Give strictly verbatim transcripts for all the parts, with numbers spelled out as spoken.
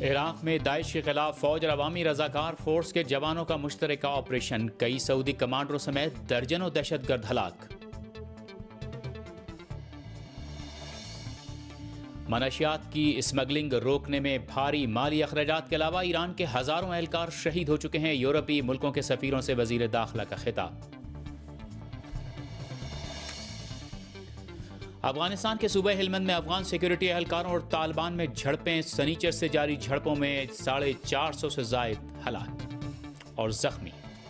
عراق میں داعش کے خلاف فوج اور عوامی رضاکار فورس کے جوانوں کا مشترکہ آپریشن، کئی سعودی کمانڈروں سمیت درجنوں دہشت گرد ہلاک۔ منشیات کی اسمگلنگ روکنے میں بھاری مالی اخراجات کے علاوہ ایران کے ہزاروں اہلکار شہید ہو چکے ہیں، یورپی ملکوں کے سفیروں سے وزیر داخلہ کا خطاب۔ افغانستان کے صوبہ ہلمند میں افغان سیکورٹی اہلکاروں اور طالبان میں جھڑپیں، سنیچر سے جاری جھڑپوں میں ساڑھے چار سو سے زائد ہلاک اور زخمی۔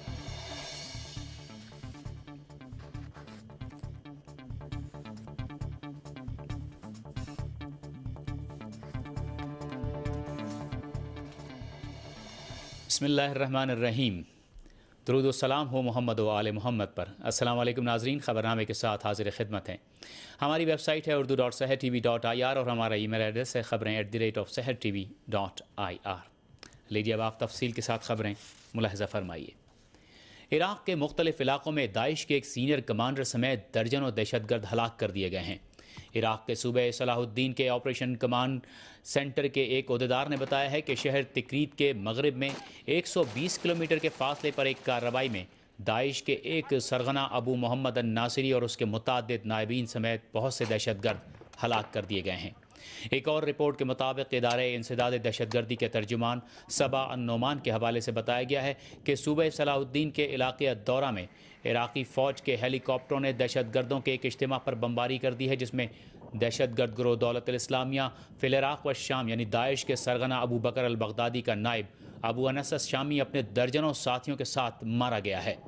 بسم اللہ الرحمن الرحیم۔ درود و سلام ہو محمد و آل محمد پر۔ السلام علیکم ناظرین، خبرنامے کے ساتھ حاضر خدمت ہیں۔ ہماری ویب سائٹ ہے Urdu dot Sahar T V dot I R اور ہمارا ای میل ایڈریس ہے خبریں at the rate of Sahar T V dot I R. لیجیے اب آپ تفصیل کے ساتھ خبریں ملاحظہ فرمائیے۔ عراق کے مختلف علاقوں میں داعش کے ایک سینئر کمانڈر سمیت درجنوں دہشت گرد ہلاک کر دیے گئے ہیں۔ عراق کے صوبہ صلاح الدین کے آپریشن کمانڈ سینٹر کے ایک عہدیدار نے بتایا ہے کہ شہر تکریت کے مغرب میں ایک سو بیس کلومیٹر کے فاصلے پر ایک کارروائی میں داعش کے ایک سرغنہ ابو محمد الناصری اور اس کے متعدد نائبین سمیت بہت سے دہشت گرد ہلاک کر دیے گئے ہیں۔ ایک اور رپورٹ کے مطابق ادارے انسداد دہشت گردی کے ترجمان صبا النعمان کے حوالے سے بتایا گیا ہے کہ صوبہ صلاح الدین کے علاقے الدورہ میں عراقی فوج کے ہیلی کاپٹروں نے دہشت گردوں کے ایک اجتماع پر بمباری کر دی ہے، جس میں دہشت گرد گروہ دولت الاسلامیہ فی العراق و شام یعنی داعش کے سرغنہ ابو بکر البغدادی کا نائب ابو انس شامی اپنے درجنوں ساتھیوں کے ساتھ مارا گیا ہے۔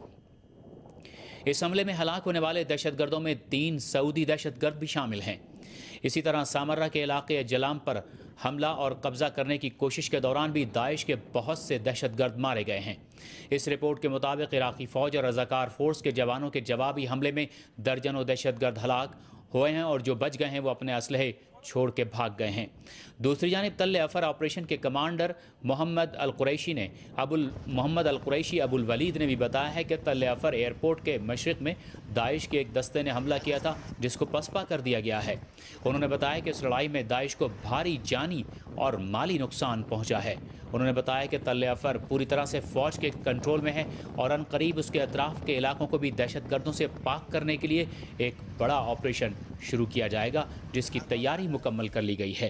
اس حملے میں ہلاک ہونے والے دہشت گردوں میں تین سعودی دہشت گرد بھی شامل ہیں۔ اسی طرح سامرہ کے علاقے جلام پر حملہ اور قبضہ کرنے کی کوشش کے دوران بھی داعش کے بہت سے دہشت گرد مارے گئے ہیں۔ اس رپورٹ کے مطابق عراقی فوج اور رضاکار فورس کے جوانوں کے جوابی حملے میں درجنوں دہشت گرد ہلاک ہوئے ہیں اور جو بچ گئے ہیں وہ اپنے اسلحے چھوڑ کے بھاگ گئے ہیں۔ دوسری جانب تل افر آپریشن کے کمانڈر محمد القریشی نے ابو محمد القریشی ابو الولید نے بھی بتایا ہے کہ تل افر ایئرپورٹ کے مشرق میں داعش کے ایک دستے نے حملہ کیا تھا جس کو پسپا کر دیا گیا ہے۔ انہوں نے بتایا کہ اس لڑائی میں داعش کو بھاری جانی اور مالی نقصان پہنچا ہے۔ انہوں نے بتایا کہ تل افر پوری طرح سے فوج کے کنٹرول میں ہے اور ان قریب اس کے اطراف کے علاقوں کو بھی دہشت گردوں سے پاک کرنے کے لیے ایک بڑا آپریشن شروع کیا جائے گا جس کی تیاری مکمل کر لی گئی ہے۔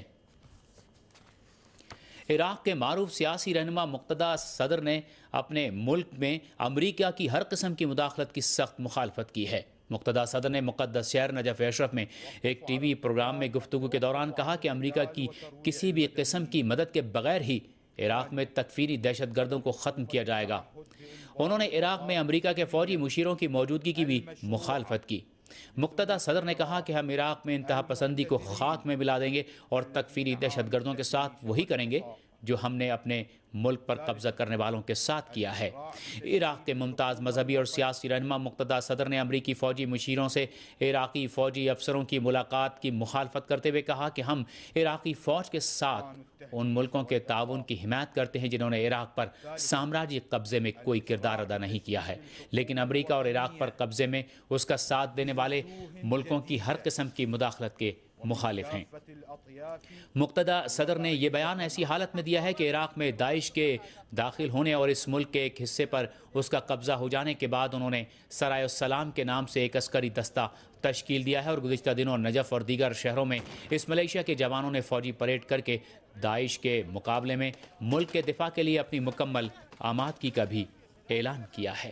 عراق کے معروف سیاسی رہنما مقتدیٰ صدر نے اپنے ملک میں امریکہ کی ہر قسم کی مداخلت کی سخت مخالفت کی ہے۔ مقتدیٰ صدر نے مقدس شہر نجف اشرف میں ایک ٹی وی پروگرام میں گفتگو کے دوران کہا کہ امریکہ کی کسی بھی قسم کی مدد کے بغیر ہی عراق میں تکفیری دہشت گردوں کو ختم کیا جائے گا۔ انہوں نے عراق میں امریکہ کے فوجی مشیروں کی موجودگی کی بھی مخالفت کی۔ مقتدیٰ صدر نے کہا کہ ہم عراق میں انتہا پسندی کو خاک میں ملا دیں گے اور تکفیری دہشت گردوں کے ساتھ وہی کریں گے جو ہم نے اپنے ملک پر قبضہ کرنے والوں کے ساتھ کیا ہے۔ عراق کے ممتاز مذہبی اور سیاسی رہنما مقتدیٰ صدر نے امریکی فوجی مشیروں سے عراقی فوجی افسروں کی ملاقات کی مخالفت کرتے ہوئے کہا کہ ہم عراقی فوج کے ساتھ ان ملکوں کے تعاون کی حمایت کرتے ہیں جنہوں نے عراق پر سامراجی قبضے میں کوئی کردار ادا نہیں کیا ہے، لیکن امریکہ اور عراق پر قبضے میں اس کا ساتھ دینے والے ملکوں کی ہر قسم کی مداخلت کے مخالف ہیں۔ مقتدیٰ صدر نے یہ بیان ایسی حالت میں دیا ہے کہ عراق میں داعش کے داخل ہونے اور اس ملک کے ایک حصے پر اس کا قبضہ ہو جانے کے بعد انہوں نے سرائے السلام کے نام سے ایک عسکری دستہ تشکیل دیا ہے اور گزشتہ دنوں نجف اور دیگر شہروں میں اس ملیشیا کے جوانوں نے فوجی پریڈ کر کے داعش کے مقابلے میں ملک کے دفاع کے لیے اپنی مکمل آمادگی کا بھی اعلان کیا ہے۔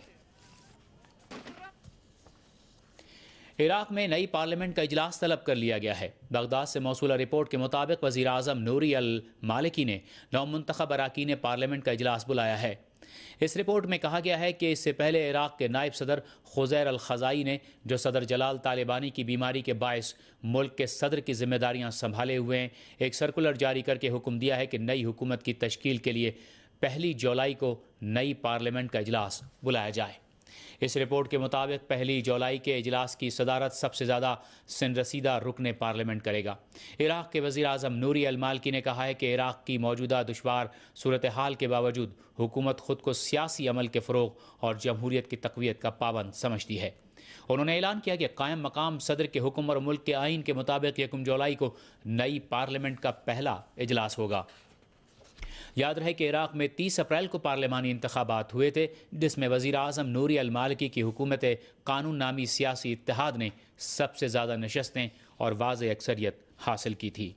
عراق میں نئی پارلیمنٹ کا اجلاس طلب کر لیا گیا ہے۔ بغداد سے موصولہ رپورٹ کے مطابق وزیر اعظم نوری المالکی نے نو منتخب اراکین پارلیمنٹ کا اجلاس بلایا ہے۔ اس رپورٹ میں کہا گیا ہے کہ اس سے پہلے عراق کے نائب صدر خزیر الخزائی نے، جو صدر جلال طالبانی کی بیماری کے باعث ملک کے صدر کی ذمہ داریاں سنبھالے ہوئے ہیں، ایک سرکولر جاری کر کے حکم دیا ہے کہ نئی حکومت کی تشکیل کے لیے پہلی جولائی کو نئی پارلیمنٹ کا اجلاس بلایا جائے۔ اس رپورٹ کے مطابق پہلی جولائی کے اجلاس کی صدارت سب سے زیادہ سن رسیدہ رکن پارلیمنٹ کرے گا۔ عراق کے وزیر اعظم نوری المالکی نے کہا ہے کہ عراق کی موجودہ دشوار صورتحال کے باوجود حکومت خود کو سیاسی عمل کے فروغ اور جمہوریت کی تقویت کا پابند سمجھتی ہے۔ انہوں نے اعلان کیا کہ قائم مقام صدر کے حکم اور ملک کے آئین کے مطابق یکم جولائی کو نئی پارلیمنٹ کا پہلا اجلاس ہوگا۔ یاد رہے کہ عراق میں تیس اپریل کو پارلیمانی انتخابات ہوئے تھے، جس میں وزیر اعظم نوری المالکی کی حکومت قانون نامی سیاسی اتحاد نے سب سے زیادہ نشستیں اور واضح اکثریت حاصل کی تھی۔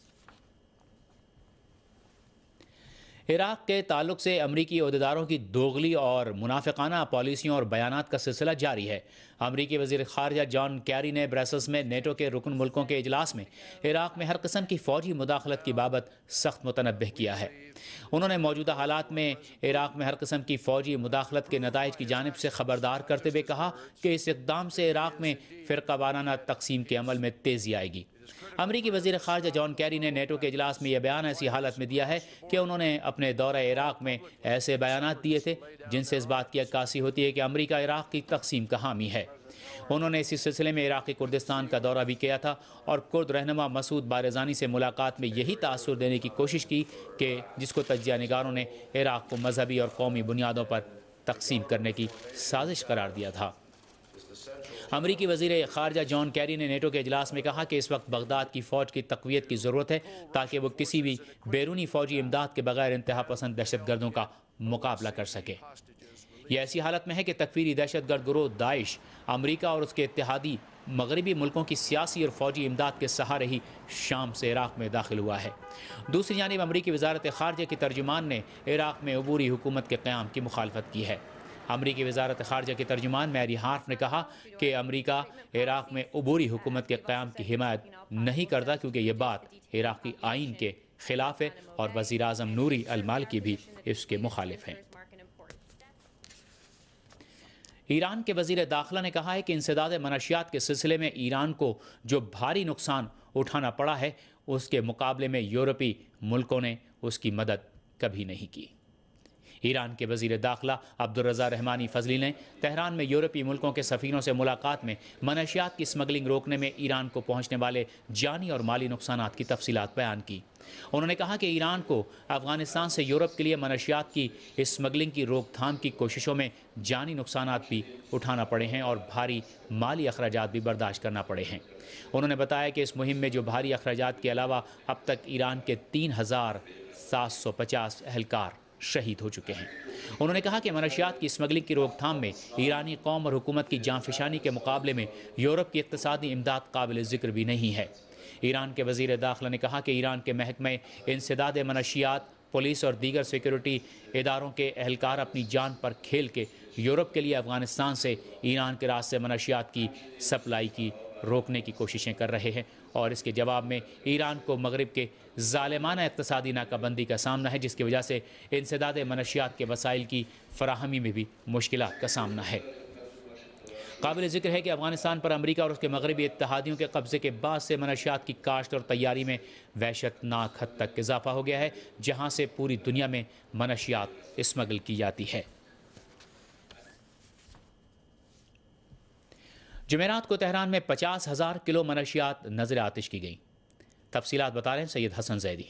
عراق کے تعلق سے امریکی عہدیداروں کی دوغلی اور منافقانہ پالیسیوں اور بیانات کا سلسلہ جاری ہے۔ امریکی وزیر خارجہ جان کیری نے برسلز میں نیٹو کے رکن ملکوں کے اجلاس میں عراق میں ہر قسم کی فوجی مداخلت کی بابت سخت متنبہ کیا ہے۔ انہوں نے موجودہ حالات میں عراق میں ہر قسم کی فوجی مداخلت کے نتائج کی جانب سے خبردار کرتے ہوئے کہا کہ اس اقدام سے عراق میں فرقہ وارانہ تقسیم کے عمل میں تیزی آئے گی۔ امریکی وزیر خارجہ جان کیری نے نیٹو کے اجلاس میں یہ بیان ایسی حالت میں دیا ہے کہ انہوں نے اپنے دورہ عراق میں ایسے بیانات دیے تھے جن سے اس بات کی عکاسی ہوتی ہے کہ امریکہ عراق کی تقسیم کا حامی ہے۔ انہوں نے اسی سلسلے میں عراقی کردستان کا دورہ بھی کیا تھا اور کرد رہنما مسعود بارزانی سے ملاقات میں یہی تاثر دینے کی کوشش کی کہ جس کو تجزیہ نگاروں نے عراق کو مذہبی اور قومی بنیادوں پر تقسیم کرنے کی سازش قرار دیا تھا۔ امریکی وزیر خارجہ جان کیری نے نیٹو کے اجلاس میں کہا کہ اس وقت بغداد کی فوج کی تقویت کی ضرورت ہے تاکہ وہ کسی بھی بیرونی فوجی امداد کے بغیر انتہا پسند دہشت گردوں کا مقابلہ کر سکے۔ یہ ایسی حالت میں ہے کہ تکفیری دہشت گرد گروہ داعش امریکہ اور اس کے اتحادی مغربی ملکوں کی سیاسی اور فوجی امداد کے سہارے ہی شام سے عراق میں داخل ہوا ہے۔ دوسری جانب امریکی وزارت خارجہ کی ترجمان نے عراق میں عبوری حکومت کے قیام کی مخالفت کی ہے۔ امریکی وزارت خارجہ کے ترجمان میری ہارف نے کہا کہ امریکہ عراق میں عبوری حکومت کے قیام کی حمایت نہیں کرتا کیونکہ یہ بات عراقی آئین کے خلاف ہے اور وزیر اعظم نوری المالکی بھی اس کے مخالف ہیں۔ ایران کے وزیر داخلہ نے کہا ہے کہ انسداد منشیات کے سلسلے میں ایران کو جو بھاری نقصان اٹھانا پڑا ہے اس کے مقابلے میں یورپی ملکوں نے اس کی مدد کبھی نہیں کی۔ ایران کے وزیر داخلہ عبدالرضا رحمانی فضلی نے تہران میں یورپی ملکوں کے سفیروں سے ملاقات میں منشیات کی اسمگلنگ روکنے میں ایران کو پہنچنے والے جانی اور مالی نقصانات کی تفصیلات بیان کی۔ انہوں نے کہا کہ ایران کو افغانستان سے یورپ کے لیے منشیات کی اسمگلنگ کی روک تھام کی کوششوں میں جانی نقصانات بھی اٹھانا پڑے ہیں اور بھاری مالی اخراجات بھی برداشت کرنا پڑے ہیں۔ انہوں نے بتایا کہ اس مہم میں جو بھاری اخراجات کے علاوہ اب تک ایران کے تین ہزار سات سو پچاس اہلکار شہید ہو چکے ہیں۔ انہوں نے کہا کہ منشیات کی اسمگلنگ کی روک تھام میں ایرانی قوم اور حکومت کی جانفشانی کے مقابلے میں یورپ کی اقتصادی امداد قابل ذکر بھی نہیں ہے۔ ایران کے وزیر داخلہ نے کہا کہ ایران کے محکمہ انسداد منشیات، پولیس اور دیگر سیکیورٹی اداروں کے اہلکار اپنی جان پر کھیل کے یورپ کے لیے افغانستان سے ایران کے راستے منشیات کی سپلائی کی روکنے کی کوششیں کر رہے ہیں اور اس کے جواب میں ایران کو مغرب کے ظالمانہ اقتصادی ناکہ بندی کا سامنا ہے جس کی وجہ سے انسداد منشیات کے وسائل کی فراہمی میں بھی مشکلات کا سامنا ہے۔ قابل ذکر ہے کہ افغانستان پر امریکہ اور اس کے مغربی اتحادیوں کے قبضے کے بعد سے منشیات کی کاشت اور تیاری میں وحشت ناک حد تک اضافہ ہو گیا ہے، جہاں سے پوری دنیا میں منشیات اسمگل کی جاتی ہے۔ جمعرات کو تہران میں پچاس ہزار کلو منشیات نظر آتش کی گئیں۔ تفصیلات بتا رہے ہیں سید حسن زیدی۔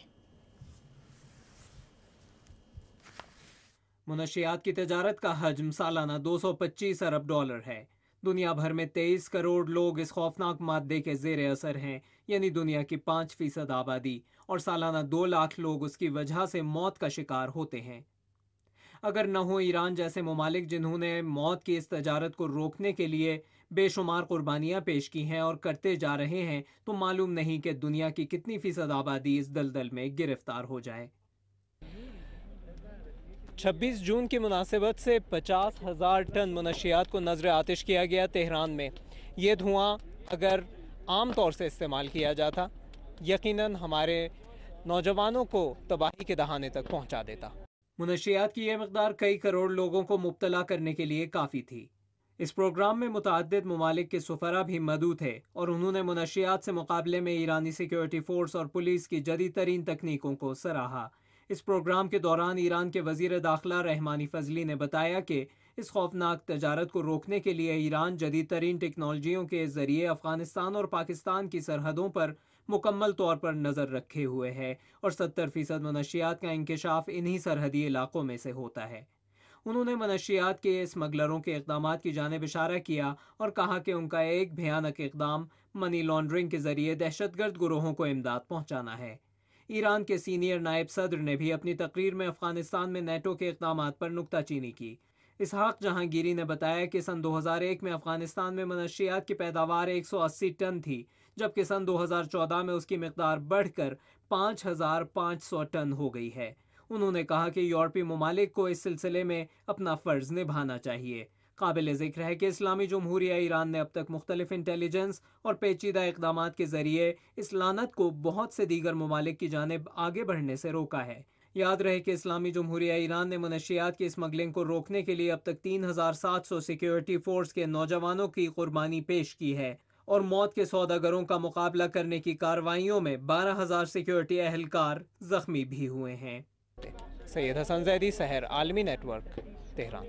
منشیات کی تجارت کا حجم سالانہ دو سو پچیس ارب ڈالر ہے۔ دنیا بھر میں تیئیس کروڑ لوگ اس خوفناک مادے کے زیر اثر ہیں، یعنی دنیا کی پانچ فیصد آبادی، اور سالانہ دو لاکھ لوگ اس کی وجہ سے موت کا شکار ہوتے ہیں۔ اگر نہ ہو ایران جیسے ممالک جنہوں نے موت کی اس تجارت کو روکنے کے لیے بے شمار قربانیاں پیش کی ہیں اور کرتے جا رہے ہیں، تو معلوم نہیں کہ دنیا کی کتنی فیصد آبادی اس دلدل میں گرفتار ہو جائے۔ چھبیس جون کی مناسبت سے پچاس ہزار ٹن منشیات کو نذر آتش کیا گیا تہران میں۔ یہ دھواں اگر عام طور سے استعمال کیا جاتا یقیناً ہمارے نوجوانوں کو تباہی کے دہانے تک پہنچا دیتا۔ منشیات کی یہ مقدار کئی کروڑ لوگوں کو مبتلا کرنے کے لیے کافی تھی۔ اس پروگرام میں متعدد ممالک کے سفراء بھی مدعو تھے اور انہوں نے منشیات سے مقابلے میں ایرانی سیکیورٹی فورس اور پولیس کی جدید ترین تکنیکوں کو سراہا۔ اس پروگرام کے دوران ایران کے وزیر داخلہ رحمانی فضلی نے بتایا کہ اس خوفناک تجارت کو روکنے کے لیے ایران جدید ترین ٹیکنالوجیوں کے ذریعے افغانستان اور پاکستان کی سرحدوں پر مکمل طور پر نظر رکھے ہوئے ہے اور ستر فیصد منشیات کا انکشاف انہی سرحدی علاقوں میں سے ہوتا ہے۔ انہوں نے منشیات کے اسمگلروں کے اقدامات کی جانب اشارہ کیا اور کہا کہ ان کا ایک بھیانک اقدام منی لانڈرنگ کے ذریعے دہشت گرد گروہوں کو امداد پہنچانا ہے۔ ایران کے سینئر نائب صدر نے بھی اپنی تقریر میں افغانستان میں نیٹو کے اقدامات پر نکتہ چینی کی۔ اسحاق جہانگیری نے بتایا کہ سن دو ہزار ایک میں افغانستان میں منشیات کی پیداوار ایک سو اسی ٹن تھی، جبکہ سن دو ہزار چودہ میں اس کی مقدار بڑھ کر پانچ ہزار پانچ سو ٹن ہو گئی ہے۔ انہوں نے کہا کہ یورپی ممالک کو اس سلسلے میں اپنا فرض نبھانا چاہیے۔ قابل ذکر ہے کہ اسلامی جمہوریہ ایران نے اب تک مختلف انٹیلیجنس اور پیچیدہ اقدامات کے ذریعے اس لعنت کو بہت سے دیگر ممالک کی جانب آگے بڑھنے سے روکا ہے۔ یاد رہے کہ اسلامی جمہوریہ ایران نے منشیات کی اسمگلنگ کو روکنے کے لیے اب تک تین ہزار سات سو سیکیورٹی فورس کے نوجوانوں کی قربانی پیش کی ہے اور موت کے سوداگروں کا مقابلہ کرنے کی کارروائیوں میں بارہ ہزار سیکیورٹی اہلکار زخمی بھی ہوئے ہیں۔ سید حسن زیدی، سحر عالمی نیٹ ورک، تہران۔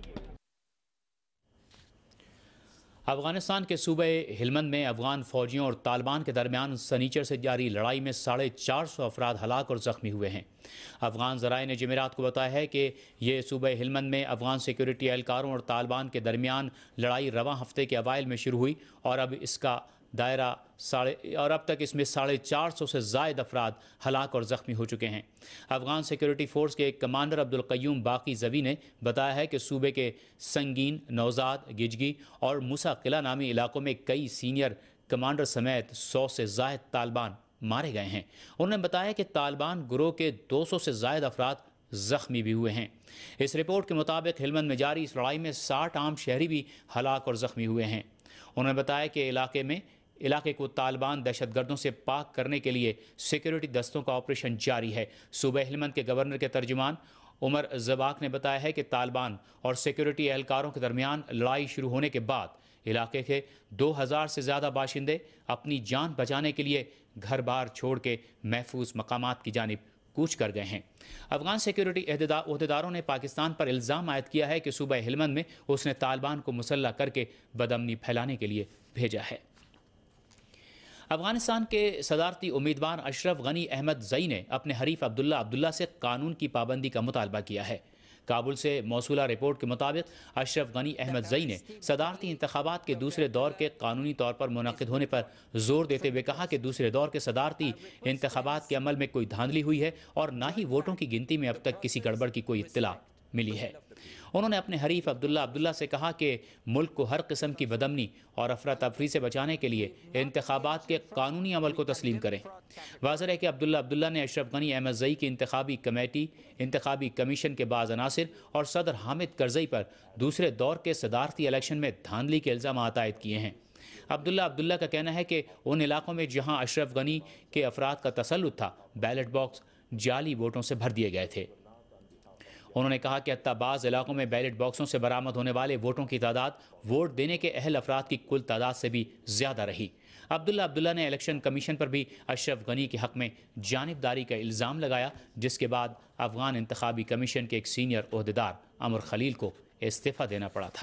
افغانستان کے صوبہ ہلمند میں افغان فوجیوں اور طالبان کے درمیان سنیچر سے جاری لڑائی میں ساڑھے چار سو افراد ہلاک اور زخمی ہوئے ہیں۔ افغان ذرائع نے جمعرات کو بتایا ہے کہ یہ صوبہ ہلمند میں افغان سیکیورٹی اہلکاروں اور طالبان کے درمیان لڑائی رواں ہفتے کے اوائل میں شروع ہوئی اور اب اس کا دائرہ ساڑھے اور اب تک اس میں ساڑھے چار سو سے زائد افراد ہلاک اور زخمی ہو چکے ہیں۔ افغان سیکیورٹی فورس کے کمانڈر عبدالقیوم باقی زوی نے بتایا ہے کہ صوبے کے سنگین، نوزاد، گجگی اور موسیٰ قلعہ نامی علاقوں میں کئی سینئر کمانڈر سمیت سو سے زائد طالبان مارے گئے ہیں۔ انہوں نے بتایا کہ طالبان گروہ کے دو سو سے زائد افراد زخمی بھی ہوئے ہیں۔ اس رپورٹ کے مطابق ہلمند میں جاری اس لڑائی میں ساٹھ عام شہری بھی ہلاک اور زخمی ہوئے ہیں۔ انہوں نے بتایا کہ علاقے میں علاقے کو طالبان دہشت گردوں سے پاک کرنے کے لیے سیکیورٹی دستوں کا آپریشن جاری ہے۔ صوبہ ہلمند کے گورنر کے ترجمان عمر زباق نے بتایا ہے کہ طالبان اور سیکیورٹی اہلکاروں کے درمیان لڑائی شروع ہونے کے بعد علاقے کے دو ہزار سے زیادہ باشندے اپنی جان بچانے کے لیے گھر بار چھوڑ کے محفوظ مقامات کی جانب کوچ کر گئے ہیں۔ افغان سیکیورٹی عہدیداروں نے پاکستان پر الزام عائد کیا ہے کہ صوبہ ہلمند میں اس نے طالبان کو مسلح کر کے بدامنی پھیلانے کے لیے بھیجا ہے۔ افغانستان کے صدارتی امیدوار اشرف غنی احمد زئی نے اپنے حریف عبداللہ عبداللہ سے قانون کی پابندی کا مطالبہ کیا ہے۔ کابل سے موصولہ رپورٹ کے مطابق اشرف غنی احمد زئی نے صدارتی انتخابات کے دوسرے دور کے قانونی طور پر منعقد ہونے پر زور دیتے ہوئے کہا کہ دوسرے دور کے صدارتی انتخابات کے عمل میں کوئی دھاندلی ہوئی ہے اور نہ ہی ووٹوں کی گنتی میں اب تک کسی گڑبڑ کی کوئی اطلاع ملی ہے۔ انہوں نے اپنے حریف عبداللہ عبداللہ سے کہا کہ ملک کو ہر قسم کی بدامنی اور افراتفری سے بچانے کے لیے انتخابات کے قانونی عمل کو تسلیم کریں۔ واضح ہے کہ عبداللہ عبداللہ نے اشرف غنی احمد زئی کی انتخابی کمیٹی، انتخابی کمیشن کے بعض عناصر اور صدر حامد کرزئی پر دوسرے دور کے صدارتی الیکشن میں دھاندلی کے الزامات عائد کیے ہیں۔ عبداللہ عبداللہ کا کہنا ہے کہ ان علاقوں میں جہاں اشرف غنی کے افراد کا تسلط تھا، بیلٹ باکس جعلی ووٹوں سے بھر دیے گئے تھے۔ انہوں نے کہا کہ حتیٰ بعض علاقوں میں بیلٹ باکسوں سے برآمد ہونے والے ووٹوں کی تعداد ووٹ دینے کے اہل افراد کی کل تعداد سے بھی زیادہ رہی۔ عبداللہ عبداللہ نے الیکشن کمیشن پر بھی اشرف غنی کے حق میں جانبداری کا الزام لگایا، جس کے بعد افغان انتخابی کمیشن کے ایک سینئر عہدیدار عمر خلیل کو استعفیٰ دینا پڑا تھا۔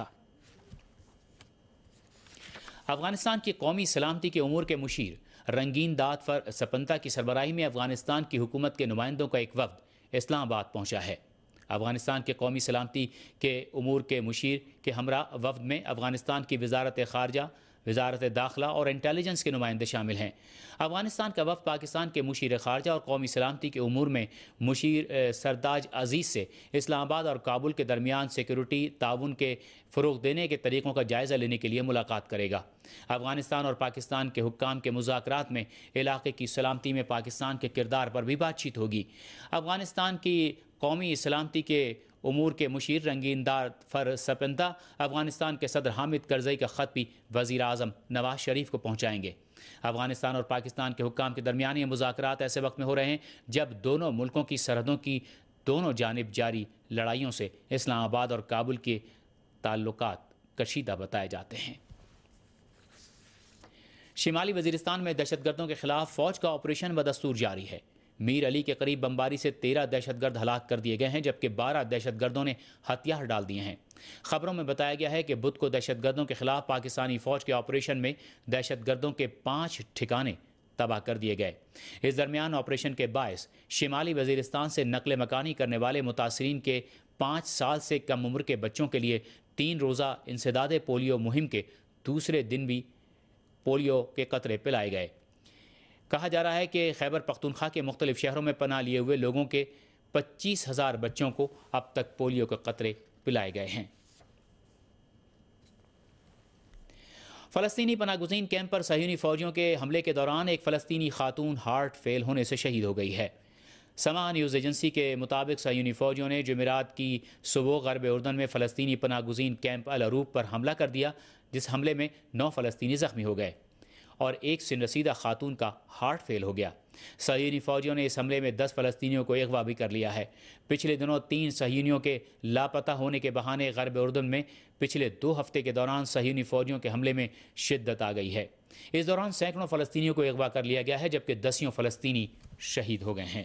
افغانستان کی قومی سلامتی کے امور کے مشیر رنگین داد فر سپنتا کی سربراہی میں افغانستان کی حکومت کے نمائندوں کا ایک وفد اسلام آباد پہنچا ہے۔ افغانستان کے قومی سلامتی کے امور کے مشیر کے ہمراہ وفد میں افغانستان کی وزارت خارجہ، وزارت داخلہ اور انٹیلیجنس کے نمائندے شامل ہیں۔ افغانستان کا وفد پاکستان کے مشیر خارجہ اور قومی سلامتی کے امور میں مشیر سرداج عزیز سے اسلام آباد اور کابل کے درمیان سیکیورٹی تعاون کے فروغ دینے کے طریقوں کا جائزہ لینے کے لیے ملاقات کرے گا۔ افغانستان اور پاکستان کے حکام کے مذاکرات میں علاقے کی سلامتی میں پاکستان کے کردار پر بھی بات چیت ہوگی۔ افغانستان کی قومی سلامتی کے امور کے مشیر رنگین داد فر سپنتا افغانستان کے صدر حامد کرزئی کا خط بھی وزیر اعظم نواز شریف کو پہنچائیں گے۔ افغانستان اور پاکستان کے حکام کے درمیان یہ مذاکرات ایسے وقت میں ہو رہے ہیں جب دونوں ملکوں کی سرحدوں کی دونوں جانب جاری لڑائیوں سے اسلام آباد اور کابل کے تعلقات کشیدہ بتائے جاتے ہیں۔ شمالی وزیرستان میں دہشت گردوں کے خلاف فوج کا آپریشن بدستور جاری ہے۔ میر علی کے قریب بمباری سے تیرہ دہشت گرد ہلاک کر دیے گئے ہیں، جبکہ بارہ دہشت گردوں نے ہتھیار ڈال دیے ہیں۔ خبروں میں بتایا گیا ہے کہ بدھ کو دہشت گردوں کے خلاف پاکستانی فوج کے آپریشن میں دہشت گردوں کے پانچ ٹھکانے تباہ کر دیے گئے۔ اس درمیان آپریشن کے باعث شمالی وزیرستان سے نقل مکانی کرنے والے متاثرین کے پانچ سال سے کم عمر کے بچوں کے لیے تین روزہ انسداد پولیو مہم کے دوسرے دن بھی پولیو کے قطرے پلائے گئے۔ کہا جا رہا ہے کہ خیبر پختونخوا کے مختلف شہروں میں پناہ لیے ہوئے لوگوں کے پچیس ہزار بچوں کو اب تک پولیو کے قطرے پلائے گئے ہیں۔ فلسطینی پناہ گزین کیمپ پر صہیونی فوجیوں کے حملے کے دوران ایک فلسطینی خاتون ہارٹ فیل ہونے سے شہید ہو گئی ہے۔ سما نیوز ایجنسی کے مطابق صہیونی فوجیوں نے جمعرات کی صبح غرب اردن میں فلسطینی پناہ گزین کیمپ العروب پر حملہ کر دیا، جس حملے میں نو فلسطینی زخمی ہو گئے اور ایک سن رسیدہ خاتون کا ہارٹ فیل ہو گیا۔ صہیونی فوجیوں نے اس حملے میں دس فلسطینیوں کو اغوا بھی کر لیا ہے۔ پچھلے دنوں تین صہیونیوں کے لاپتہ ہونے کے بہانے غرب اردن میں پچھلے دو ہفتے کے دوران صہیونی فوجیوں کے حملے میں شدت آ گئی ہے۔ اس دوران سینکڑوں فلسطینیوں کو اغوا کر لیا گیا ہے، جبکہ دسیوں فلسطینی شہید ہو گئے ہیں۔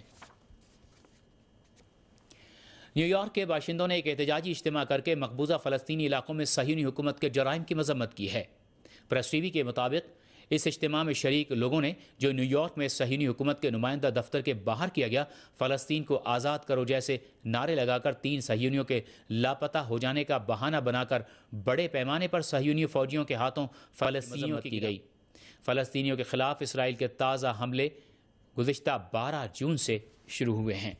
نیو یارک کے باشندوں نے ایک احتجاجی اجتماع کر کے مقبوضہ فلسطینی علاقوں میں صہیونی حکومت کے جرائم کی مذمت کی ہے۔ پریس ٹی وی کے مطابق اس اجتماع میں شریک لوگوں نے، جو نیو یارک میں صہیونی حکومت کے نمائندہ دفتر کے باہر کیا گیا، فلسطین کو آزاد کرو جیسے نعرے لگا کر تین صہیونیوں کے لاپتہ ہو جانے کا بہانہ بنا کر بڑے پیمانے پر صہیونی فوجیوں کے ہاتھوں فلسطینیوں کی گئی۔ فلسطینیوں کے خلاف اسرائیل کے تازہ حملے گزشتہ بارہ جون سے شروع ہوئے ہیں۔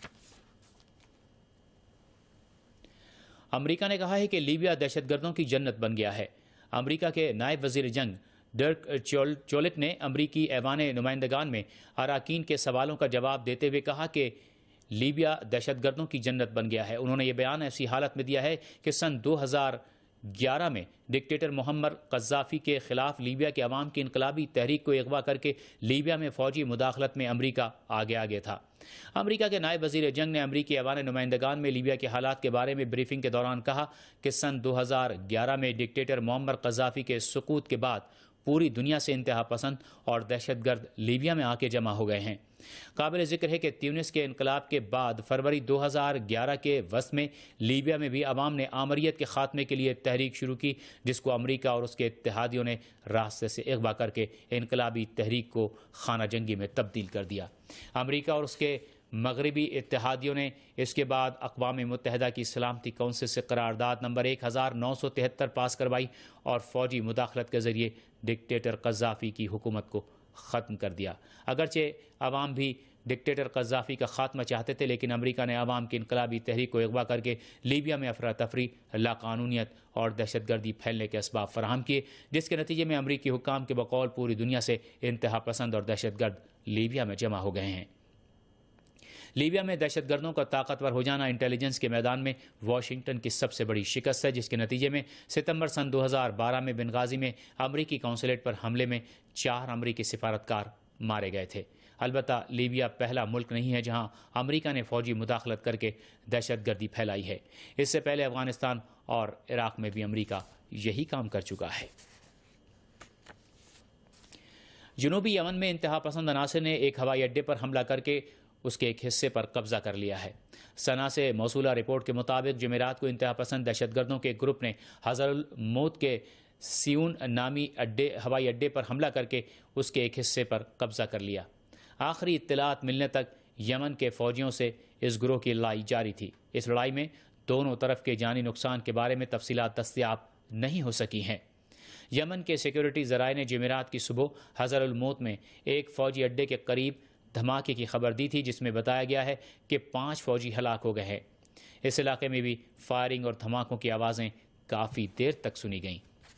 امریکہ نے کہا ہے کہ لیبیا دہشت گردوں کی جنت بن گیا ہے۔ امریکہ کے نائب وزیر جنگ ڈرک چولٹ نے امریکی ایوان نمائندگان میں اراکین کے سوالوں کا جواب دیتے ہوئے کہا کہ لیبیا دہشت گردوں کی جنت بن گیا ہے۔ انہوں نے یہ بیان ایسی حالت میں دیا ہے کہ سن دو ہزار گیارہ میں ڈکٹیٹر معمر قذافی کے خلاف لیبیا کے عوام کی انقلابی تحریک کو اغوا کر کے لیبیا میں فوجی مداخلت میں امریکہ آگے آگے تھا۔ امریکہ کے نائب وزیر جنگ نے امریکی ایوان نمائندگان میں لیبیا کے حالات کے بارے میں بریفنگ کے دوران کہا کہ سن دو ہزار گیارہ میں ڈکٹیٹر معمر قذافی کے سقوط کے بعد پوری دنیا سے انتہا پسند اور دہشت گرد لیبیا میں آ کے جمع ہو گئے ہیں۔ قابل ذکر ہے کہ تیونس کے انقلاب کے بعد فروری دو ہزار گیارہ کے وسط میں لیبیا میں بھی عوام نے آمریت کے خاتمے کے لیے تحریک شروع کی، جس کو امریکہ اور اس کے اتحادیوں نے راستے سے اغوا کر کے انقلابی تحریک کو خانہ جنگی میں تبدیل کر دیا۔ امریکہ اور اس کے مغربی اتحادیوں نے اس کے بعد اقوام متحدہ کی سلامتی کونسل سے قرارداد نمبر ایک ہزار نو سو تہتر پاس کروائی اور فوجی مداخلت کے ذریعے ڈکٹیٹر قذافی کی حکومت کو ختم کر دیا۔ اگرچہ عوام بھی ڈکٹیٹر قذافی کا خاتمہ چاہتے تھے، لیکن امریکہ نے عوام کی انقلابی تحریک کو اغوا کر کے لیبیا میں افراتفری، لاقانونیت اور دہشت گردی پھیلنے کے اسباب فراہم کیے، جس کے نتیجے میں امریکی حکام کے بقول پوری دنیا سے انتہا پسند اور دہشت گرد لیبیا میں جمع ہو گئے ہیں۔ لیبیا میں دہشت گردوں کا طاقتور ہو جانا انٹیلیجنس کے میدان میں واشنگٹن کی سب سے بڑی شکست ہے، جس کے نتیجے میں ستمبر سن دو ہزار بارہ میں بنغازی میں امریکی قونصلیٹ پر حملے میں چار امریکی سفارتکار مارے گئے تھے۔ البتہ لیبیا پہلا ملک نہیں ہے جہاں امریکہ نے فوجی مداخلت کر کے دہشت گردی پھیلائی ہے۔ اس سے پہلے افغانستان اور عراق میں بھی امریکہ یہی کام کر چکا ہے۔ جنوبی یمن میں انتہا پسند عناصر نے ایک ہوائی اڈے پر حملہ کر کے اس کے ایک حصے پر قبضہ کر لیا ہے۔ سنا سے موصولہ رپورٹ کے مطابق جمعرات کو انتہا پسند دہشت گردوں کے ایک گروپ نے حضر الموت کے سیون نامی اڈے ہوائی اڈے پر حملہ کر کے اس کے ایک حصے پر قبضہ کر لیا۔ آخری اطلاعات ملنے تک یمن کے فوجیوں سے اس گروہ کی لڑائی جاری تھی۔ اس لڑائی میں دونوں طرف کے جانی نقصان کے بارے میں تفصیلات دستیاب نہیں ہو سکی ہیں۔ یمن کے سیکیورٹی ذرائع نے جمعرات کی صبح حضر الموت میں ایک فوجی اڈے کے قریب دھماکے کی خبر دی تھی، جس میں بتایا گیا ہے کہ پانچ فوجی ہلاک ہو گئے ہیں۔ اس علاقے میں بھی فائرنگ اور دھماکوں کی آوازیں کافی دیر تک سنی گئیں۔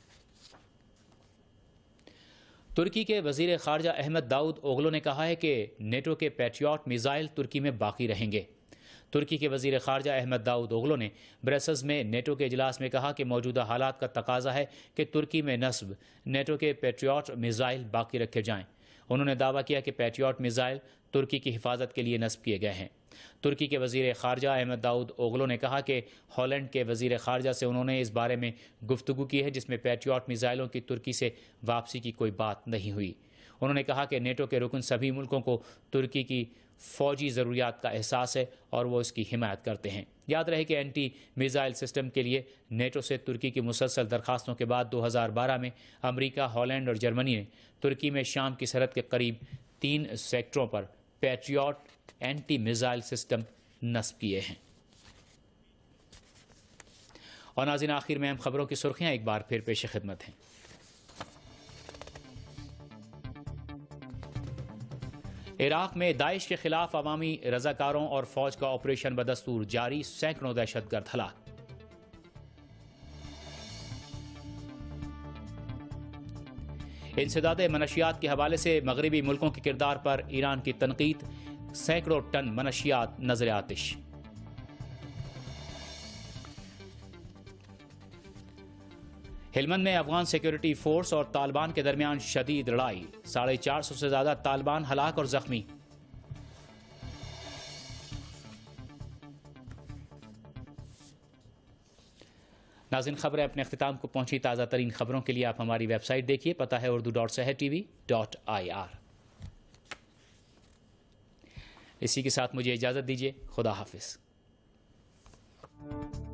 ترکی کے وزیر خارجہ احمد داؤد اوغلو نے کہا ہے کہ نیٹو کے پیٹریوٹ میزائل ترکی میں باقی رہیں گے۔ ترکی کے وزیر خارجہ احمد داؤد اوغلو نے برسلز میں نیٹو کے اجلاس میں کہا کہ موجودہ حالات کا تقاضا ہے کہ ترکی میں نصب نیٹو کے پیٹریوٹ میزائل باقی رکھے جائیں۔ انہوں نے دعویٰ کیا کہ پیٹریوٹ میزائل ترکی کی حفاظت کے لیے نصب کیے گئے ہیں۔ ترکی کے وزیر خارجہ احمد داؤد اوغلو نے کہا کہ ہالینڈ کے وزیر خارجہ سے انہوں نے اس بارے میں گفتگو کی ہے، جس میں پیٹریوٹ میزائلوں کی ترکی سے واپسی کی کوئی بات نہیں ہوئی۔ انہوں نے کہا کہ نیٹو کے رکن سبھی ملکوں کو ترکی کی فوجی ضروریات کا احساس ہے اور وہ اس کی حمایت کرتے ہیں۔ یاد رہے کہ اینٹی میزائل سسٹم کے لیے نیٹو سے ترکی کی مسلسل درخواستوں کے بعد دو ہزار بارہ میں امریکہ، ہالینڈ اور جرمنی نے ترکی میں شام کی سرحد کے قریب تین سیکٹروں پر پیٹریوٹ اینٹی میزائل سسٹم نصب کیے ہیں۔ اور ناظرین، آخر میں ہم خبروں کی سرخیاں ایک بار پھر پیش خدمت ہیں۔ عراق میں داعش کے خلاف عوامی رضاکاروں اور فوج کا آپریشن بدستور جاری، سینکڑوں دہشت گرد ہلاک۔ انسداد منشیات کے حوالے سے مغربی ملکوں کے کردار پر ایران کی تنقید، سینکڑوں ٹن منشیات نظر آتش۔ ہلمند میں افغان سیکیورٹی فورس اور طالبان کے درمیان شدید لڑائی، ساڑھے چار سو سے زیادہ طالبان ہلاک اور زخمی۔ ناظرین، خبریں اپنے اختتام کو پہنچی۔ تازہ ترین خبروں کے لیے آپ ہماری ویب سائٹ دیکھیے، پتہ ہے Urdu dot Sahar T V dot I R. اسی کے ساتھ مجھے اجازت دیجیے، خدا حافظ۔